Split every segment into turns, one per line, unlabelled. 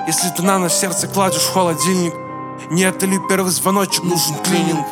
Если ты на ночь сердце кладешь в холодильник, не это ли первый звоночек, нужен клининг?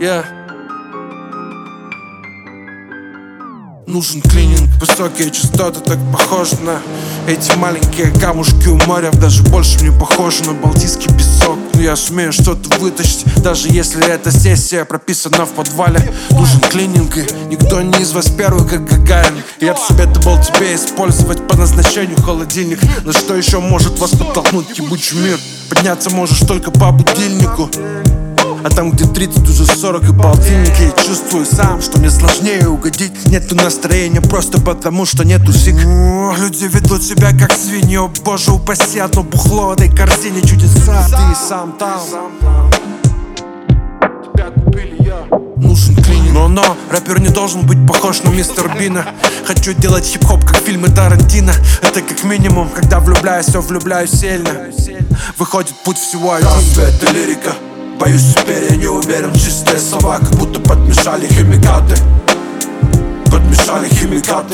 Нужен клининг. Высокие частоты так похожи на эти маленькие камушки у моря. Даже больше мне похоже на балтийский песок. Но я сумею что-то вытащить, даже если эта сессия прописана в подвале. Нужен клининг, и никто не из вас первый, как Гагарин. Я бы советовал тебе использовать по назначению холодильник. Но что еще может вас подтолкнуть, ебучий мир? Подняться можешь только по будильнику, а там, где 30, уже 40 и полтинники. Я чувствую сам, что мне сложнее угодить. Нету настроения просто потому, что нету сик. Люди ведут себя как свиньи, о боже упаси. Одно бухло в этой корзине, чудеса. Ты сам там. Тебя купили я. Нужен клининг. Но рэпер не должен быть похож на мистер Бина. Хочу делать хип-хоп, как фильмы Тарантино. Это как минимум, когда влюбляюсь, все влюбляюсь сильно. Выходит путь всего один.
Разве это лирика? Боюсь, теперь я не уверен. Чистые слова, как будто подмешали химикаты. Подмешали химикаты.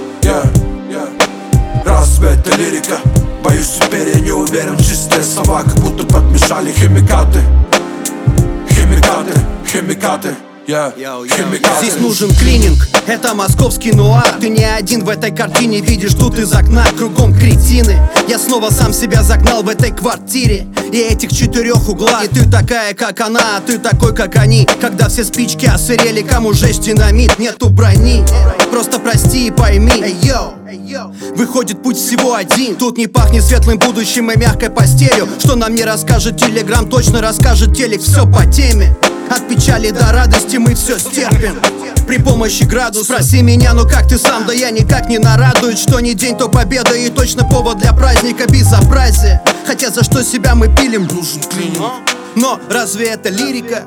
Разве это лирика? Боюсь, теперь я не уверен. Чистые слова, как будто подмешали химикаты. Химикаты, химикаты.
Здесь нужен клининг, это московский нуар. Ты не один в этой картине, видишь тут из окна. Кругом кретины, я снова сам себя загнал в этой квартире и этих четырех углах. И ты такая, как она, а ты такой, как они. Когда все спички осырели, кому жечь динамит? Нету брони, просто прости и пойми. Выходит путь всего один. Тут не пахнет светлым будущим и мягкой постелью. Что нам не расскажет телеграм, точно расскажет телек. Все по теме. От печали до радости мы все стерпим при помощи градуса. Спроси меня, ну как ты сам? Да я никак не нарадуюсь. Что не день, то победа, и точно повод для праздника безобразия. Хотя за что себя мы пилим?
Нужен клининг.
Но разве это лирика?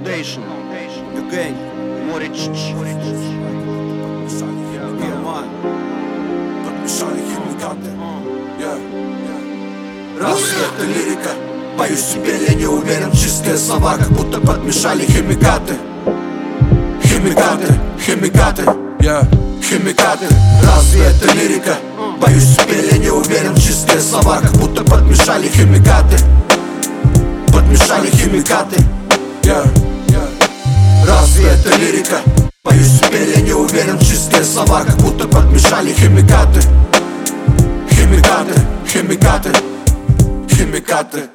Подмешали химикаты. Разве это лирика? Боюсь, теперь я не уверен. Чистые слова, как будто подмешали химикаты. Химикаты, химикаты, химикаты. Разве это лирика? Боюсь, теперь я не уверен. Чистые слова, как будто подмешали химикаты. Подмешали химикаты. Разве это лирика? Боюсь, теперь я не уверен. Чистые слова, как будто подмешали химикаты. Химикаты, химикаты, химикаты.